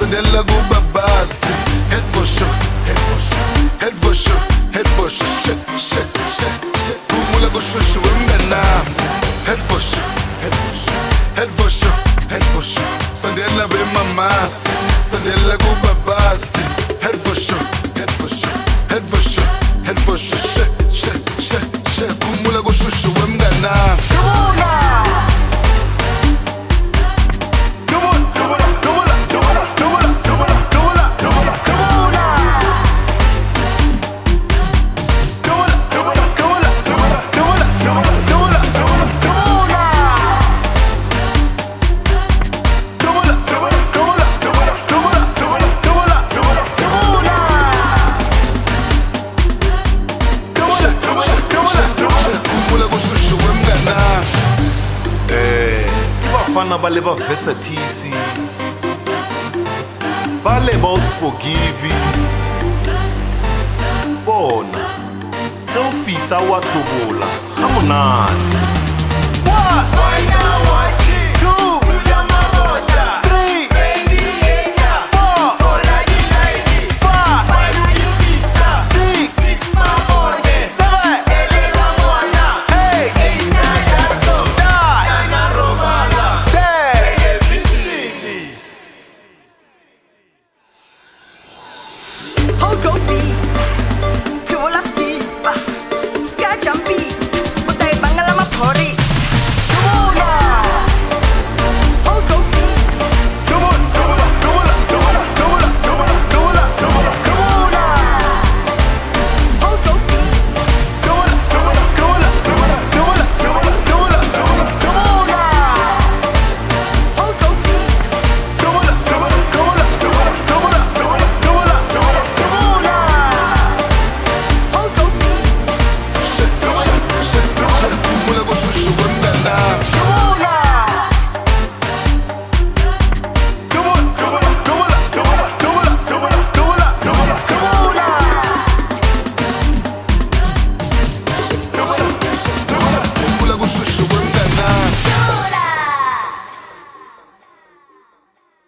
sondela kubabasi. Head for sure, head for sure, head for sure, head for sure. Shit. Kumula kushushu wemnganami. Head for sure, head for sure, head for sure, head for sure. Sondela bemamasi, sondela kubabasi. Head for sure, head for sure, head for sure, head for sure. Shit. Kumula kushushu wemnganami. Bafana bale ba versatisi bale ba forgive bona ge o fisa wa tlobola ga monate. Hold your fees, Kiola skis, Sketch and bees, but I bangala my party.